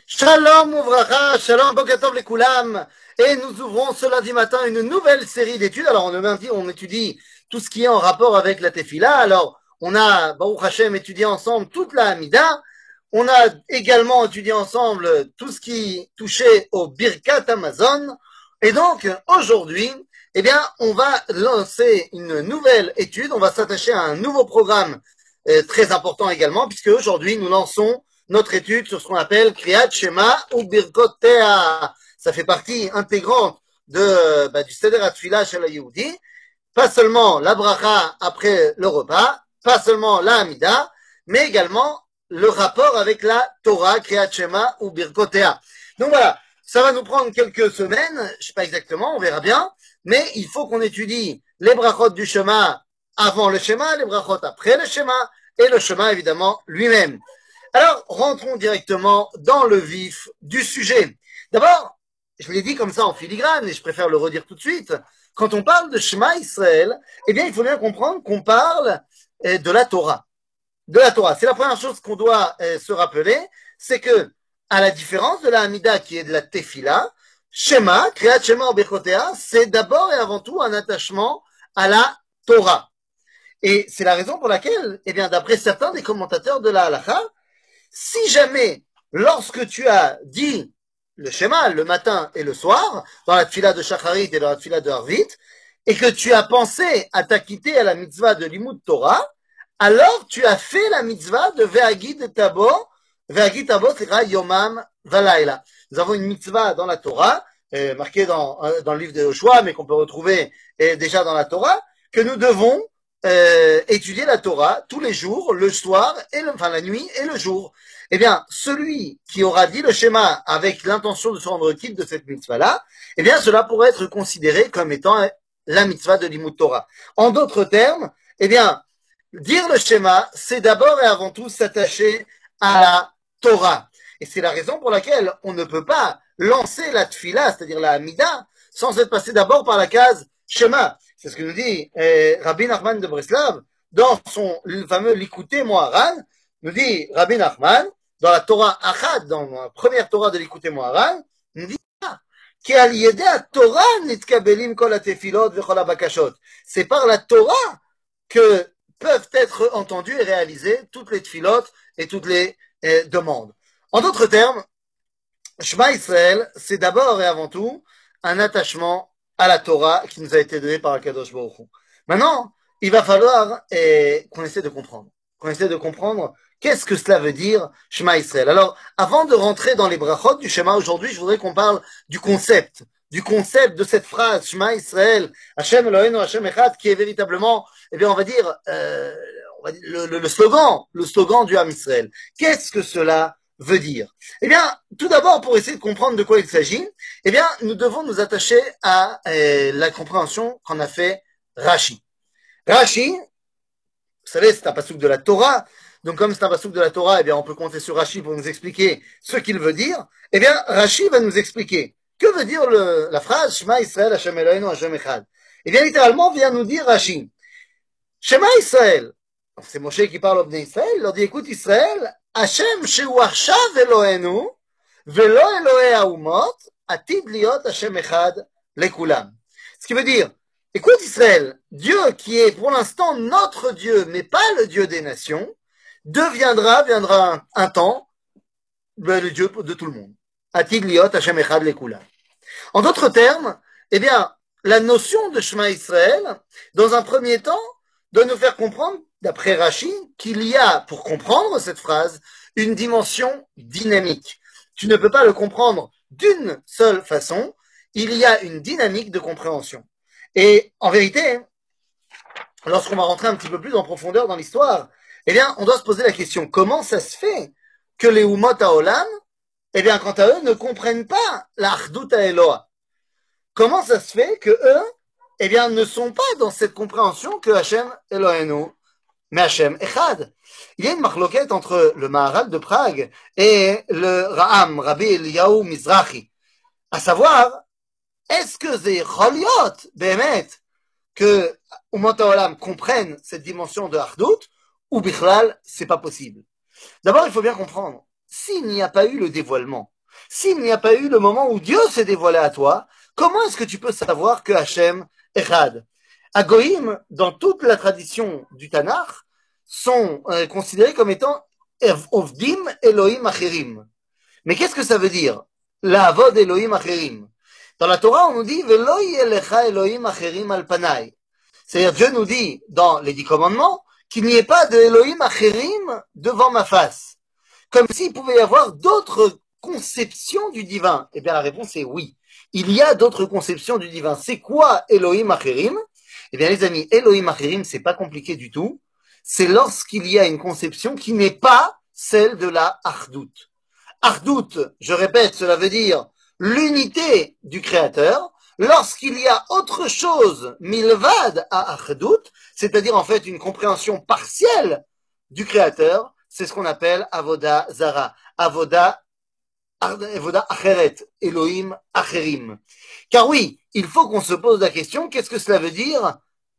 Shalom Ouvracha, Shalom Bokatov les Koulam. Et nous ouvrons ce lundi matin une nouvelle série d'études. Alors on étudie tout ce qui est en rapport avec la Tefila. Alors on a, Baruch Hashem, étudié ensemble toute la Hamida. On a également étudié ensemble tout ce qui touchait au Birkat Amazon. Et donc aujourd'hui, eh bien, on va lancer une nouvelle étude. On va s'attacher à un nouveau programme très important également, puisque aujourd'hui nous lançons notre étude sur ce qu'on appelle Kriyat Shema ou Birkot Te'a. Ça fait partie intégrante du Seder HaTfilah chez la Yehudi. Pas seulement la bracha après le repas, pas seulement la Hamida, mais également le rapport avec la Torah, Kriyat Shema ou Birkot Te'a. Donc voilà, ça va nous prendre quelques semaines, je sais pas exactement, on verra bien, mais il faut qu'on étudie les brachot du Shema avant le Shema, les brachot après le Shema, et le Shema évidemment lui-même. Alors, rentrons directement dans le vif du sujet. D'abord, je l'ai dit comme ça en filigrane, et je préfère le redire tout de suite, quand on parle de Shema Israël, eh bien, il faut bien comprendre qu'on parle de la Torah. De la Torah. C'est la première chose qu'on doit se rappeler, c'est que, à la différence de la Hamida qui est de la Tefila, Shema, Kriyat Shema ou Bechotea, c'est d'abord et avant tout un attachement à la Torah. Et c'est la raison pour laquelle, eh bien, d'après certains des commentateurs de la Halakha, si jamais, lorsque tu as dit le schéma le matin et le soir, dans la tfila de Shacharit et dans la tfila de Harvit, et que tu as pensé à t'acquitter à la mitzvah de Limud Torah, alors tu as fait la mitzvah de Ve'agid Tabo, c'est Yomam Valaila. Nous avons une mitzvah dans la Torah, marquée dans le livre de Yoshua, mais qu'on peut retrouver déjà dans la Torah, que nous devons étudier la Torah tous les jours, le soir, la nuit et le jour. Eh bien, celui qui aura dit le schéma avec l'intention de se rendre quitte de cette mitzvah-là, eh bien, cela pourrait être considéré comme étant la mitzvah de l'Imut Torah. En d'autres termes, eh bien, dire le schéma, c'est d'abord et avant tout s'attacher à la Torah. Et c'est la raison pour laquelle on ne peut pas lancer la tfila, c'est-à-dire la Hamida, sans être passé d'abord par la case schéma. C'est ce que nous dit Rabbi Nachman de Breslav dans son fameux Likutei Moharan. Nous dit Rabbi Nachman, dans la Torah Achad, dans la première Torah de Likutei Moharan, nous dit c'est par la Torah que peuvent être entendues et réalisées toutes les tfilotes et toutes les demandes. En d'autres termes, Shema Israël, c'est d'abord et avant tout un attachement à la Torah qui nous a été donnée par Akadosh Baruch Hu. Maintenant, il va falloir qu'on essaie de comprendre. Qu'on essaie de comprendre qu'est-ce que cela veut dire Shema Israël. Alors, avant de rentrer dans les brachot du Shema aujourd'hui, je voudrais qu'on parle du concept de cette phrase Shema Israël, Hashem Eloheinu Hashem Echad, qui est véritablement, eh bien, on va dire le slogan du Ham Israël. Qu'est-ce que cela veut dire? Eh bien, tout d'abord, pour essayer de comprendre de quoi il s'agit, eh bien, nous devons nous attacher à la compréhension qu'en a fait Rashi. Rashi, vous savez, c'est un passouk de la Torah. Donc, comme c'est un passouk de la Torah, eh bien, on peut compter sur Rashi pour nous expliquer ce qu'il veut dire. Eh bien, Rashi va nous expliquer que veut dire la phrase Shema Israël Hashem Eloheinu Hashem Echad. Eh bien, littéralement, vient nous dire Rashi. Shema Israël. C'est Moshe qui parle au Bnei Israël. Il leur dit, écoute Israël, Hashem shehu achshav Eloheinu, velo Elohei haumot, atid liot Hashem echad lekulam. Ce qui veut dire, écoute Israël, Dieu qui est pour l'instant notre Dieu, mais pas le Dieu des nations, viendra un temps, le Dieu de tout le monde. Atid liot Hashem echad lekulam. En d'autres termes, eh bien, la notion de Shema Israël, dans un premier temps, doit nous faire comprendre, d'après Rashi, qu'il y a, pour comprendre cette phrase, une dimension dynamique. Tu ne peux pas le comprendre d'une seule façon, il y a une dynamique de compréhension. Et en vérité, lorsqu'on va rentrer un petit peu plus en profondeur dans l'histoire, eh bien, on doit se poser la question, comment ça se fait que les Umot HaOlam, eh bien, quant à eux, ne comprennent pas la Achdut HaEloah? Comment ça se fait que eux, eh bien, ne sont pas dans cette compréhension que Hashem Eloheinu, mais Hashem Echad? Il y a une marloquette entre le Maharal de Prague et le Ra'am, Rabbi Eliyahu Mizrahi. À savoir, est-ce que c'est Choliot, Behemet, que Umot HaOlam comprennent cette dimension de Achdut, ou Bichlal, c'est pas possible? D'abord, il faut bien comprendre, s'il n'y a pas eu le dévoilement, S'il n'y a pas eu le moment où Dieu s'est dévoilé à toi, comment est-ce que tu peux savoir que Hachem Echad? Agoïm, dans toute la tradition du Tanakh, sont considérés comme étant Ovdim Elohim Acherim. Mais qu'est-ce que ça veut dire? La Avod Elohim Acherim. Dans la Torah, on nous dit Velo yelecha Elohim Acherim al panai. C'est-à-dire, Dieu nous dit dans les 10 commandements qu'il n'y ait pas de Elohim Acherim devant ma face. Comme s'il pouvait y avoir d'autres conceptions du divin. Eh bien, la réponse est oui. Il y a d'autres conceptions du divin. C'est quoi Elohim Acherim? Eh bien, les amis, Elohim Acherim, c'est pas compliqué du tout. C'est lorsqu'il y a une conception qui n'est pas celle de la Achdout. Achdout, je répète, cela veut dire l'unité du Créateur. Lorsqu'il y a autre chose, milvad à Achdout, c'est-à-dire en fait une compréhension partielle du Créateur, c'est ce qu'on appelle Avoda Zara, Avoda Acheret, Elohim Acherim. Car oui, il faut qu'on se pose la question, qu'est-ce que cela veut dire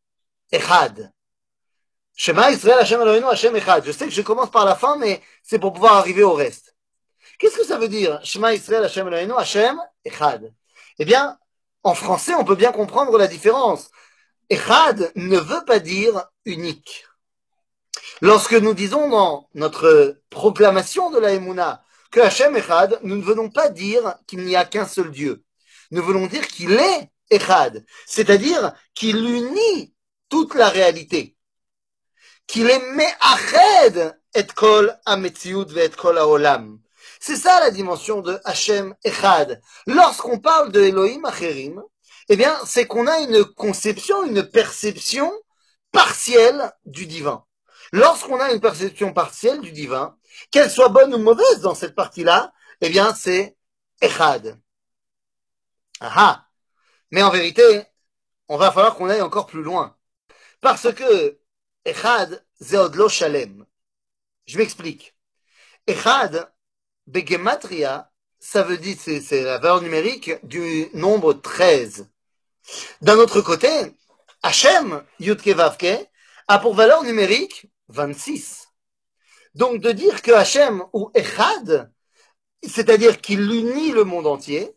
Echad? Shema Israël Hashem Eloheinu Hashem Echad. Je sais que je commence par la fin, mais c'est pour pouvoir arriver au reste. Qu'est-ce que ça veut dire Shema Israël Hashem Eloheinu Hashem Echad? Eh bien, en français, on peut bien comprendre la différence. Echad ne veut pas dire unique. Lorsque nous disons dans notre proclamation de la Emouna que Hashem Echad, nous ne venons pas dire qu'il n'y a qu'un seul Dieu. Nous voulons dire qu'il est Echad, c'est-à-dire qu'il unit toute la réalité, qu'il est Me'ached et kol hametziut ve et kol haolam. C'est ça la dimension de Hashem Echad. Lorsqu'on parle de Elohim Acherim, eh bien, c'est qu'on a une conception, une perception partielle du divin. Lorsqu'on a une perception partielle du divin, qu'elle soit bonne ou mauvaise dans cette partie-là, eh bien, c'est Echad. Ah, mais en vérité, on va falloir qu'on aille encore plus loin. Parce que Echad, c'est odlo shalem. Je m'explique. Echad, begematria, ça veut dire, c'est la valeur numérique du nombre 13. D'un autre côté, Hashem, Yudke Vavke, a pour valeur numérique 26. Donc de dire que Hashem ou Echad, c'est-à-dire qu'il unit le monde entier,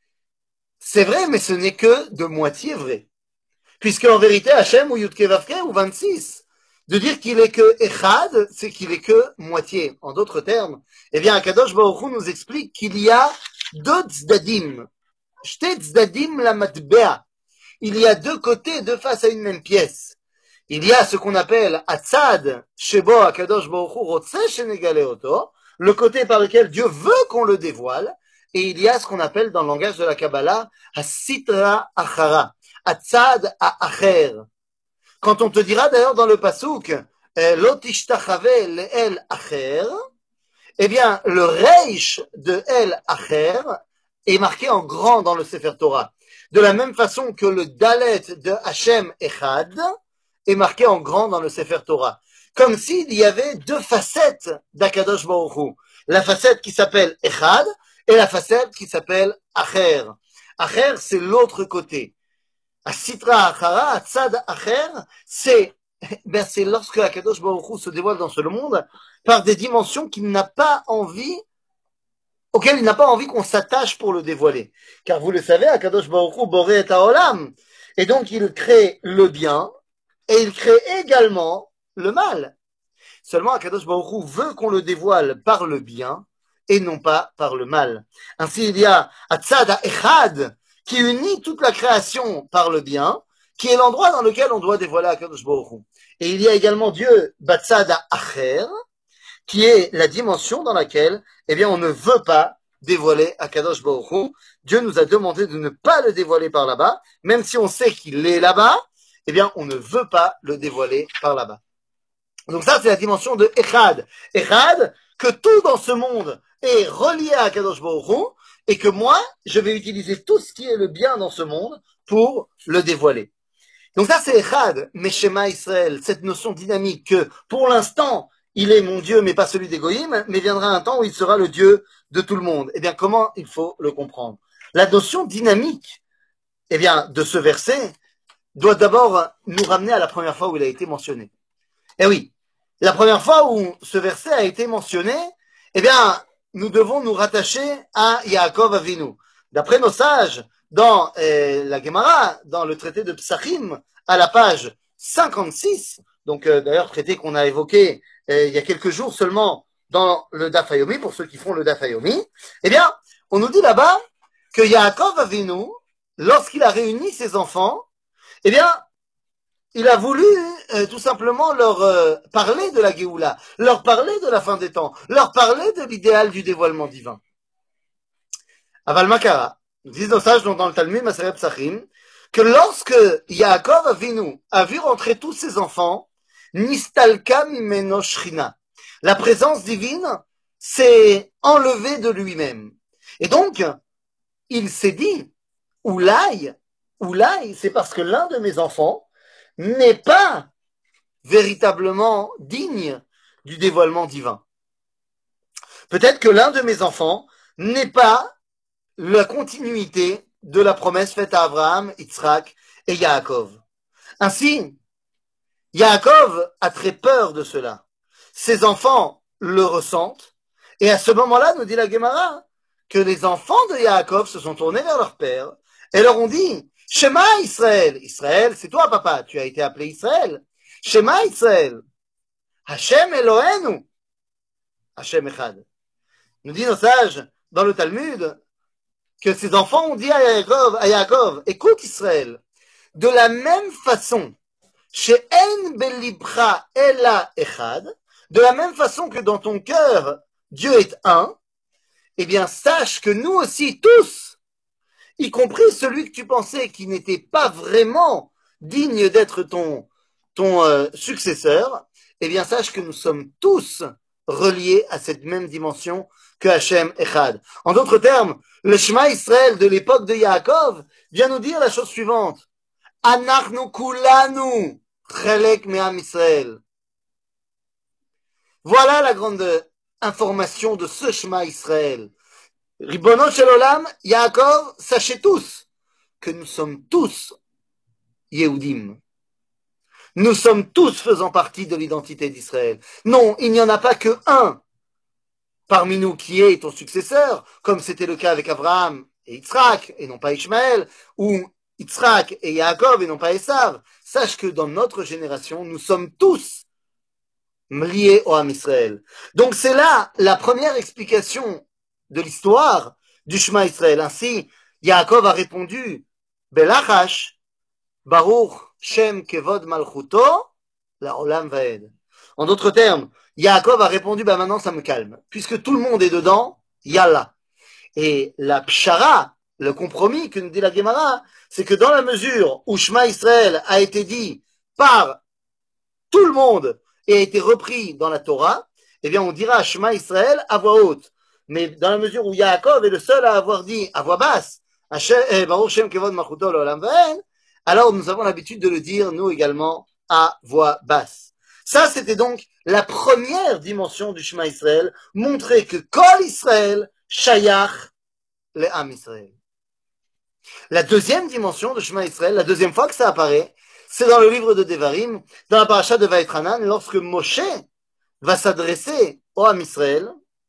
c'est vrai, mais ce n'est que de moitié vrai. Puisque en vérité, Hashem ou Yudke Vavke ou 26, de dire qu'il est que Echad, c'est qu'il est que moitié. En d'autres termes, eh bien, Akadosh Baruch Hu nous explique qu'il y a deux tzdadim, shte tzdadim la matbea. Il y a deux côtés, deux faces à une même pièce. Il y a ce qu'on appelle Atzad, Shebo Akadosh Baruch Hu Rotse Shenegale Oto, le côté par lequel Dieu veut qu'on le dévoile, et il y a ce qu'on appelle dans le langage de la Kabbalah Hasitra Achara, Atzad Acher. Quand on te dira d'ailleurs dans le Pasuk Lo tishtachave le'el Acher, eh bien le Reish de El Acher est marqué en grand dans le Sefer Torah. De la même façon que le Dalet de Hashem Echad est marqué en grand dans le Sefer Torah. Comme s'il y avait deux facettes d'Akadosh Baruch Hu. La facette qui s'appelle Echad et la facette qui s'appelle Acher. Acher, c'est l'autre côté. Asitra Achara, Atzad Acher, c'est lorsque Akadosh Baruch Hu se dévoile dans ce monde par des dimensions qu'il n'a pas envie auquel il n'a pas envie qu'on s'attache pour le dévoiler. Car vous le savez, Akadosh Baruch Hu boré et haolam. Et donc il crée le bien, et il crée également le mal. Seulement Akadosh Baruch Hu veut qu'on le dévoile par le bien, et non pas par le mal. Ainsi il y a Atzad Echad, qui unit toute la création par le bien, qui est l'endroit dans lequel on doit dévoiler Akadosh Baruch Hu. Et il y a également Dieu, Batzad Acher, qui est la dimension dans laquelle, eh bien, on ne veut pas dévoiler Akadosh Baruch Hu. Dieu nous a demandé de ne pas le dévoiler par là-bas, même si on sait qu'il est là-bas, eh bien, on ne veut pas le dévoiler par là-bas. Donc ça, c'est la dimension de Echad. Echad, que tout dans ce monde est relié à Akadosh Baruch Hu, et que moi, je vais utiliser tout ce qui est le bien dans ce monde pour le dévoiler. Donc ça, c'est Echad, Meshema Israël, cette notion dynamique que, pour l'instant, il est mon Dieu, mais pas celui d'Égoïm, mais viendra un temps où il sera le Dieu de tout le monde. Eh bien, comment il faut le comprendre? La notion dynamique, eh bien, de ce verset doit d'abord nous ramener à la première fois où il a été mentionné. Eh oui, la première fois où ce verset a été mentionné, eh bien, nous devons nous rattacher à Yaakov Avinu. D'après nos sages, dans la Gemara, dans le traité de Psachim, à la page 56, donc d'ailleurs traité qu'on a évoqué il y a quelques jours seulement dans le Daf Yomi, pour ceux qui font le Daf Yomi, eh bien, on nous dit là-bas que Yaakov Avinu, lorsqu'il a réuni ses enfants, eh bien, il a voulu tout simplement leur parler de la Géoula, leur parler de la fin des temps, leur parler de l'idéal du dévoilement divin. Aval Makara, disent nos sages dans le Talmud Maseret Psachim, que lorsque Yaakov Avinu a vu rentrer tous ses enfants, Nistalka mimeno shrina, la présence divine s'est enlevée de lui-même. Et donc, il s'est dit, Oulaï, c'est parce que l'un de mes enfants n'est pas véritablement digne du dévoilement divin. Peut-être que l'un de mes enfants n'est pas la continuité de la promesse faite à Abraham, Yitzhak et Yaakov. Ainsi, Yaakov a très peur de cela. Ses enfants le ressentent, et à ce moment-là, nous dit la Gemara, que les enfants de Yaakov se sont tournés vers leur père et leur ont dit, Shema Israël. Israël, c'est toi, papa. Tu as été appelé Israël. Shema Israël. Hashem Elohenu. Hashem Echad. Nous dit nos sages dans le Talmud que ses enfants ont dit à Yaakov, écoute Israël, de la même façon, chez En Belibra Ela Echad, de la même façon que dans ton cœur, Dieu est un, eh bien, sache que nous aussi, tous, y compris celui que tu pensais qui n'était pas vraiment digne d'être ton successeur, eh bien, sache que nous sommes tous reliés à cette même dimension que Hachem Echad. En d'autres termes, le Shema Israël de l'époque de Yaakov vient nous dire la chose suivante. Anachnu kulanu chelek me'am Israël. Voilà la grande information de ce Shema Israël. Ribono shel olam, Yaakov, sachez tous que nous sommes tous Yehudim. Nous sommes tous faisant partie de l'identité d'Israël. Non, il n'y en a pas que un parmi nous qui est ton successeur, comme c'était le cas avec Abraham et Yitzhak, et non pas Ishmaël, ou Yitzhak et Yaakov, et non pas Esav. Sache que dans notre génération, nous sommes tous liés au Ham Israël. Donc c'est là la première explication de l'histoire du Shema Israël. Ainsi, Yaakov a répondu, Belachash, Baruch Shem Kevod Malchuto, la Olam Vaed. En d'autres termes, Yaakov a répondu, maintenant ça me calme. Puisque tout le monde est dedans, Yallah. Et la pshara, le compromis que nous dit la Gemara, c'est que dans la mesure où Shema Israël a été dit par tout le monde et a été repris dans la Torah, eh bien on dira Shema Israël à voix haute. Mais dans la mesure où Yaakov est le seul à avoir dit à voix basse, Baruch Shem Kevod Malchuto l'Olam Vaed, alors nous avons l'habitude de le dire, nous également, à voix basse. Ça, c'était donc la première dimension du Shema Israël, montrer que Kol Israël, Shayach, le Ham Israël. La deuxième dimension de Shema Israël, la deuxième fois que ça apparaît, c'est dans le livre de Devarim, dans la paracha de Vaetranan, lorsque Moshe va s'adresser au Ham Israël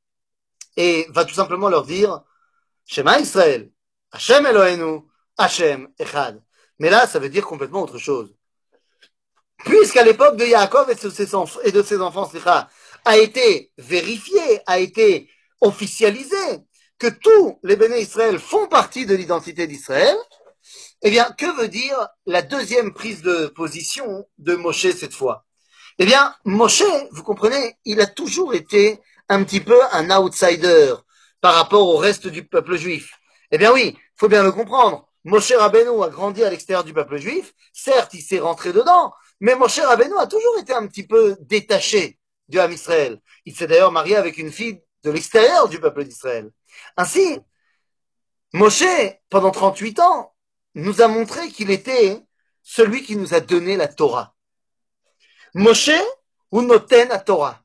et va tout simplement leur dire Shema Israël, Hashem Elohenu, Hashem Echad. Mais là, ça veut dire complètement autre chose. Puisqu'à l'époque de Yaakov et de ses enfants, a été vérifié, a été officialisé que tous les béné Israël font partie de l'identité d'Israël, eh bien, que veut dire la deuxième prise de position de Moshe cette fois? Eh bien, Moshe, vous comprenez, il a toujours été un petit peu un outsider par rapport au reste du peuple juif. Eh bien oui, faut bien le comprendre. Moshe Rabbeinu a grandi à l'extérieur du peuple juif. Certes, il s'est rentré dedans, mais Moshe Rabbeinu a toujours été un petit peu détaché du Ham Israël. Il s'est d'ailleurs marié avec une fille de l'extérieur du peuple d'Israël. Ainsi, Moshe, pendant 38 ans, nous a montré qu'il était celui qui nous a donné la Torah. Moshe ou noten la Torah.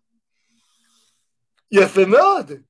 Il a fait mode.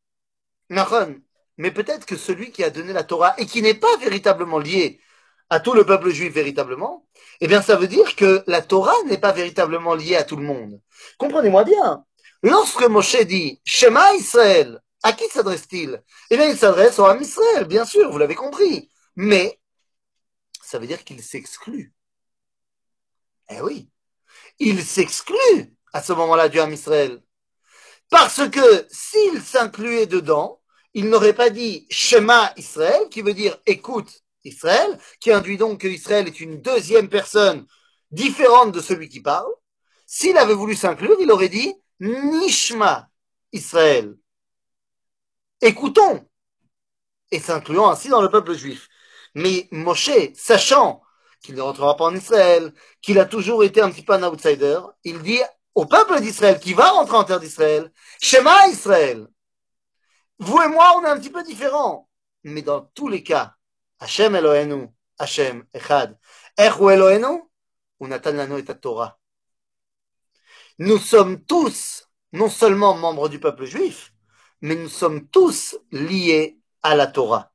Mais peut-être que celui qui a donné la Torah et qui n'est pas véritablement lié à tout le peuple juif véritablement, eh bien ça veut dire que la Torah n'est pas véritablement liée à tout le monde. Comprenez-moi bien. Lorsque Moshe dit Shema Israël, À qui s'adresse-t-il? Eh bien, il s'adresse au Ham Israël, bien sûr, vous l'avez compris. Mais ça veut dire qu'il s'exclut. Eh oui, il s'exclut à ce moment-là du Ham Israël. Parce que s'il s'incluait dedans, il n'aurait pas dit Shema Israël, qui veut dire écoute Israël, qui induit donc que Israël est une deuxième personne différente de celui qui parle. S'il avait voulu s'inclure, il aurait dit Nishma Israël. Écoutons, et s'incluant ainsi dans le peuple juif. Mais Moshe, sachant qu'il ne rentrera pas en Israël, qu'il a toujours été un petit peu un outsider, il dit au peuple d'Israël qui va rentrer en terre d'Israël, Shema Israël. Vous et moi, on est un petit peu différents. Mais dans tous les cas, Hashem Elohenu, Hashem Echad, Echu Elohenu, Unatan lanu et Torah. Nous sommes tous, non seulement membres du peuple juif, mais nous sommes tous liés à la Torah.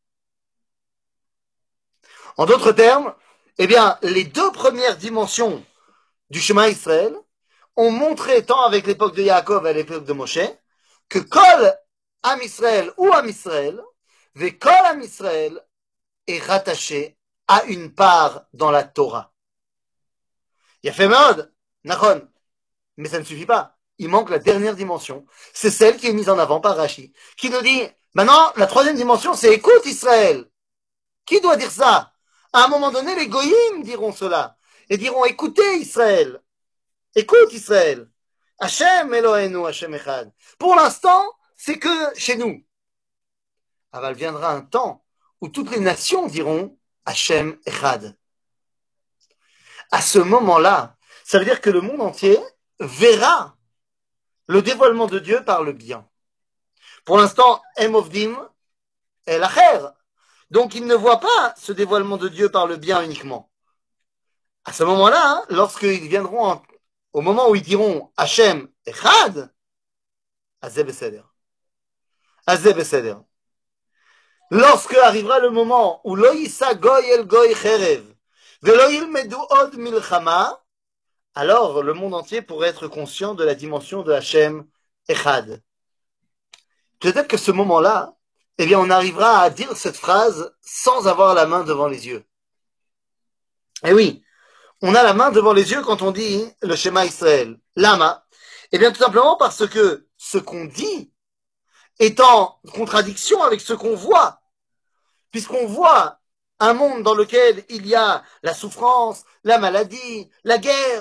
En d'autres termes, eh bien, les deux premières dimensions du chemin Israël ont montré, tant avec l'époque de Yaakov et à l'époque de Moshe, que Kol Am Israël ou Am Israël, ve Kol Am Israël est rattaché à une part dans la Torah. Il y a fait mode, Nachon, mais ça ne suffit pas. Il manque la dernière dimension. C'est celle qui est mise en avant par Rashi, qui nous dit, maintenant, la troisième dimension, c'est écoute Israël. Qui doit dire ça? À un moment donné, les goyim diront cela et diront écoutez Israël, écoute Israël, Hashem Elohenu, Hashem Echad. Pour l'instant, c'est que chez nous. Alors, il viendra un temps où toutes les nations diront Hashem Echad. À ce moment-là, ça veut dire que le monde entier verra le dévoilement de Dieu par le bien. Pour l'instant, Emovdim est l'acher. Donc, ils ne voient pas ce dévoilement de Dieu par le bien uniquement. À ce moment-là, hein, lorsqu'ils viendront au moment où ils diront Hachem Echad, Azeh Beseder. Azeh Beseder. Lorsque arrivera le moment où Lo Yisa Goy El Goy Cherev, Velo Yilmedu Od Milchama, alors le monde entier pourrait être conscient de la dimension de Hachem Echad. Peut-être que ce moment-là, eh bien, on arrivera à dire cette phrase sans avoir la main devant les yeux. Eh oui, on a la main devant les yeux quand on dit le schéma Israël. Lama. Eh bien, tout simplement parce que ce qu'on dit est en contradiction avec ce qu'on voit. Puisqu'on voit un monde dans lequel il y a la souffrance, la maladie, la guerre.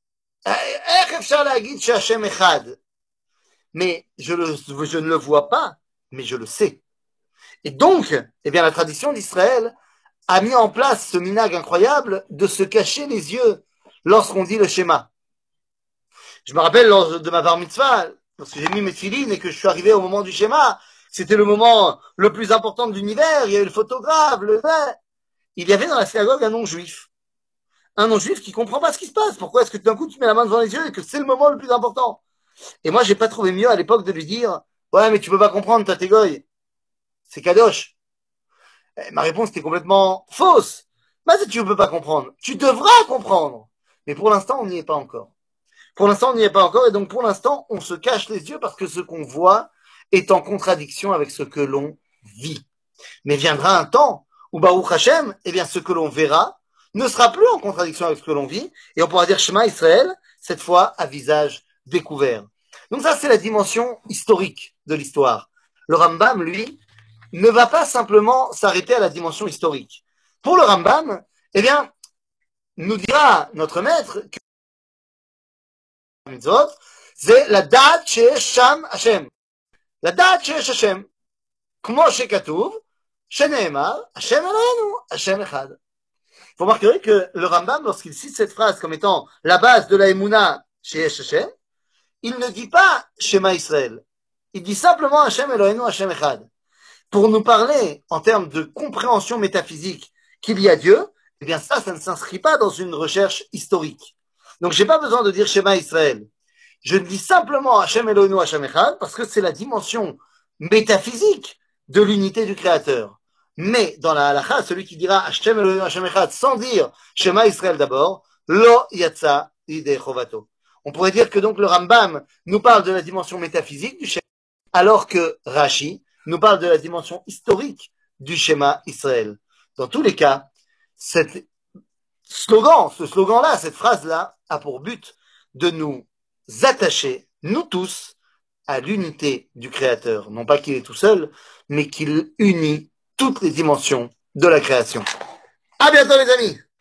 Mais je ne le vois pas, mais je le sais. Et donc, eh bien, la tradition d'Israël a mis en place ce minag incroyable de se cacher les yeux lorsqu'on dit le schéma. Je me rappelle lors de ma bar mitzvah, lorsque j'ai mis mes filines et que je suis arrivé au moment du schéma, c'était le moment le plus important de l'univers, il y a eu le photographe, il y avait dans la synagogue un non-juif. Un non-juif qui comprend pas ce qui se passe. Pourquoi est-ce que d'un coup tu mets la main devant les yeux et que c'est le moment le plus important? Et moi, j'ai pas trouvé mieux à l'époque de lui dire, ouais, mais tu peux pas comprendre, toi t'es goy. C'est kadosh. Et ma réponse était complètement fausse. Mais si tu ne peux pas comprendre, tu devras comprendre. Mais pour l'instant, on n'y est pas encore. Pour l'instant, on n'y est pas encore. Et donc, pour l'instant, on se cache les yeux parce que ce qu'on voit est en contradiction avec ce que l'on vit. Mais viendra un temps où Baruch Hashem, eh bien, ce que l'on verra ne sera plus en contradiction avec ce que l'on vit. Et on pourra dire Shema Israël, cette fois à visage découvert. Donc ça, c'est la dimension historique de l'histoire. Le Rambam, lui, ne va pas simplement s'arrêter à la dimension historique. Pour le Rambam, eh bien, nous dira notre maître que c'est la date chez Sham Hashem. La date chez Hashem. Como shekatuv, sheneemar, Hashem Elohenu, Hashem Echad. Vous remarquerez que le Rambam, lorsqu'il cite cette phrase comme étant la base de la Emouna chez Hashem, il ne dit pas Shema Israël. Il dit simplement Hashem Elohenu, Hashem Echad. Pour nous parler en termes de compréhension métaphysique qu'il y a Dieu, eh bien ça ne s'inscrit pas dans une recherche historique. Donc j'ai pas besoin de dire Shema Israël. Je dis simplement Hashem Elohenu Hashem Echad parce que c'est la dimension métaphysique de l'unité du Créateur. Mais dans la halakha, celui qui dira Hashem Elohenu Hashem Echad sans dire Shema Israël d'abord, lo yatsa ide chovato. On pourrait dire que donc le Rambam nous parle de la dimension métaphysique du Shema alors que Rashi nous parle de la dimension historique du schéma Israël. Dans tous les cas, cette ce slogan-là, cette phrase-là, a pour but de nous attacher, nous tous, à l'unité du Créateur. Non pas qu'il est tout seul, mais qu'il unit toutes les dimensions de la création. À bientôt les amis!